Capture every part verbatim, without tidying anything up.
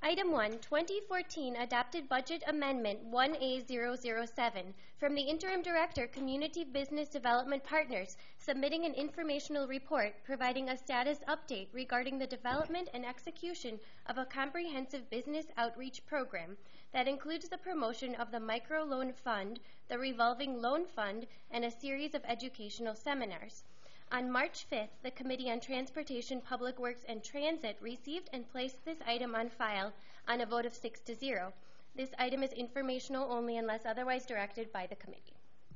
Item one, twenty fourteen Adopted Budget Amendment one A zero zero seven from the Interim Director, Community Business Development Partners, submitting an informational report providing a status update regarding the development and execution of a comprehensive business outreach program that includes the promotion of the Microloan Fund, the Revolving Loan Fund, and a series of educational seminars. On March fifth, the Committee on Transportation, Public Works, and Transit received and placed this item on file on a vote of six to zero. This item is informational only unless otherwise directed by the Committee.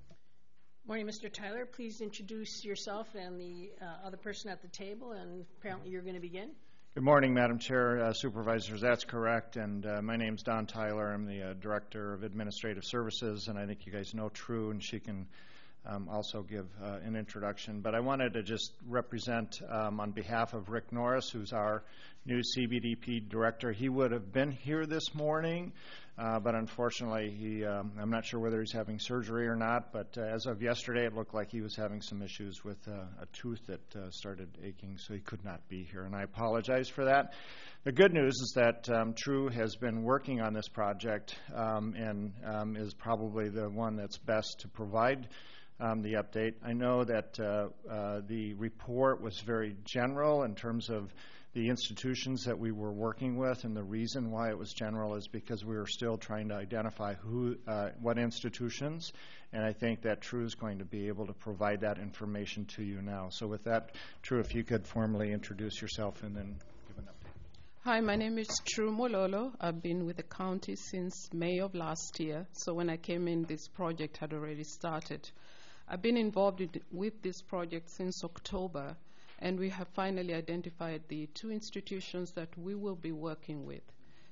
Morning, Mister Tyler. Please introduce yourself and the uh, other person at the table, and apparently you're going to begin. Good morning, Madam Chair, uh, Supervisors. That's correct, and uh, my name's Don Tyler. I'm the uh, Director of Administrative Services, and I think you guys know True, and she can Um, also give uh, an introduction. But I wanted to just represent um, on behalf of Rick Norris, who's our new C B D P director. He would have been here this morning, uh, but unfortunately, he, um, I'm not sure whether he's having surgery or not, but uh, as of yesterday, it looked like he was having some issues with uh, a tooth that uh, started aching, so he could not be here, and I apologize for that. The good news is that um, True has been working on this project um, and um, is probably the one that's best to provide Um, the update. I know that uh, uh, the report was very general in terms of the institutions that we were working with, and the reason why it was general is because we were still trying to identify who, uh, what institutions, and I think that True is going to be able to provide that information to you now. So with that, True, if you could formally introduce yourself and then give an update. Hi, my name is True Mololo. I've been with the county since May of last year, so when I came in, this project had already started. I've been involved with this project since October, and we have finally identified the two institutions that we will be working with.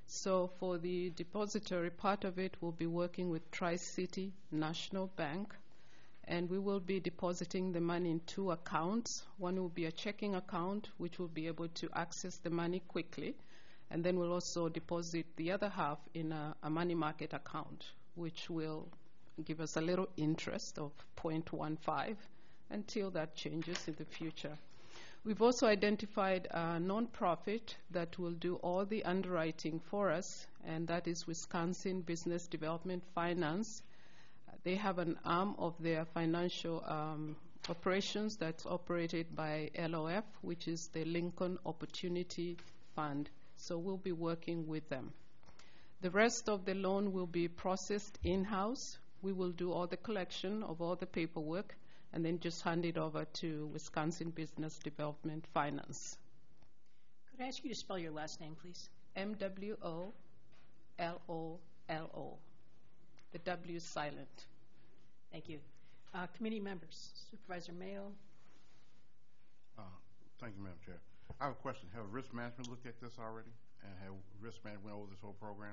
So for the depository part of it, we'll be working with Tri-City National Bank, and we will be depositing the money in two accounts. One will be a checking account, which will be able to access the money quickly, and then we'll also deposit the other half in a, a money market account, which will give us a little interest of zero point one five until that changes in the future. We've also identified a nonprofit that will do all the underwriting for us, and that is Wisconsin Business Development Finance. Uh, they have an arm of their financial um, operations that's operated by L O F, which is the Lincoln Opportunity Fund. So we'll be working with them. The rest of the loan will be processed in-house. We will do all the collection of all the paperwork and then just hand it over to Wisconsin Business Development Finance. Could I ask you to spell your last name, please? M W O L O L O. The W is silent. Thank you. Uh, committee members, Supervisor Mayo. Uh, thank you, Madam Chair. I have a question. Have risk management looked at this already? And have risk management went over this whole program?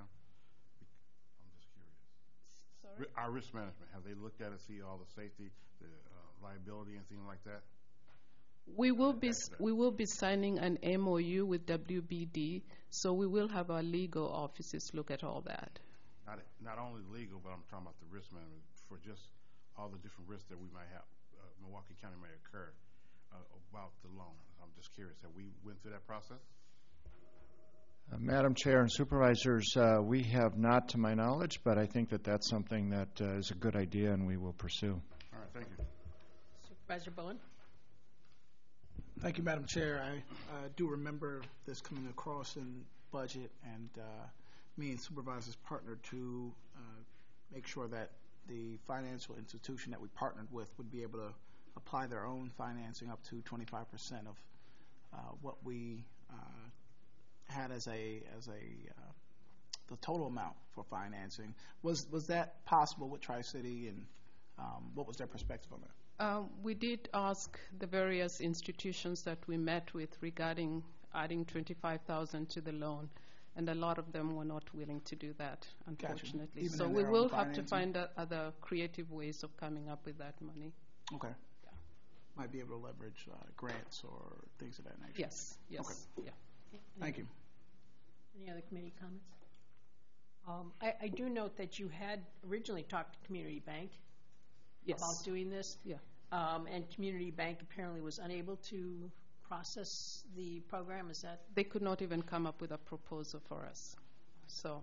Sorry? Our risk management, have they looked at it, see all the safety, the uh, liability, anything like that? We will be we will be signing an M O U with W B D, so we will have our legal offices look at all that. Not not only legal, but I'm talking about the risk management for just all the different risks that we might have, uh, Milwaukee County may occur uh, about the loan. I'm just curious, have we went through that process? Uh, Madam Chair and Supervisors, uh, we have not to my knowledge, but I think that that's something that uh, is a good idea and we will pursue. All right, thank you. Supervisor Bowen. Thank you, Madam Chair. I uh, do remember this coming across in budget, and uh, me and supervisors partnered to uh, make sure that the financial institution that we partnered with would be able to apply their own financing up to twenty-five percent of uh, what we uh, had as a as a uh, the total amount for financing. Was was that possible with Tri-City, and um, what was their perspective on that? Um, we did ask the various institutions that we met with regarding adding twenty-five thousand to the loan, and a lot of them were not willing to do that, unfortunately. Even so in we their will own have to financing? find uh, other creative ways of coming up with that money. Okay. Yeah. Might be able to leverage uh, grants or things of that nature. Yes, yes, Okay. yeah. Thank you. Any other committee comments? Um, I, I do note that you had originally talked to Community Bank Yes. about doing this. Yeah. Um, and Community Bank apparently was unable to process the program. Is that? They could not even come up with a proposal for us. So,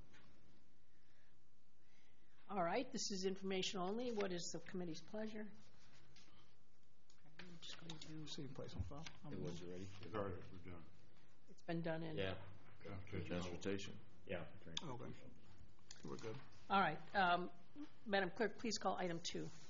All right, this is information only. What is the committee's pleasure? I'm just going to, See and place on file. It was already. It's already, we've done. it's been done in. Yeah. Transportation. Transportation. Yeah. Okay. We're good. All right. um, Madam Clerk, please call item two.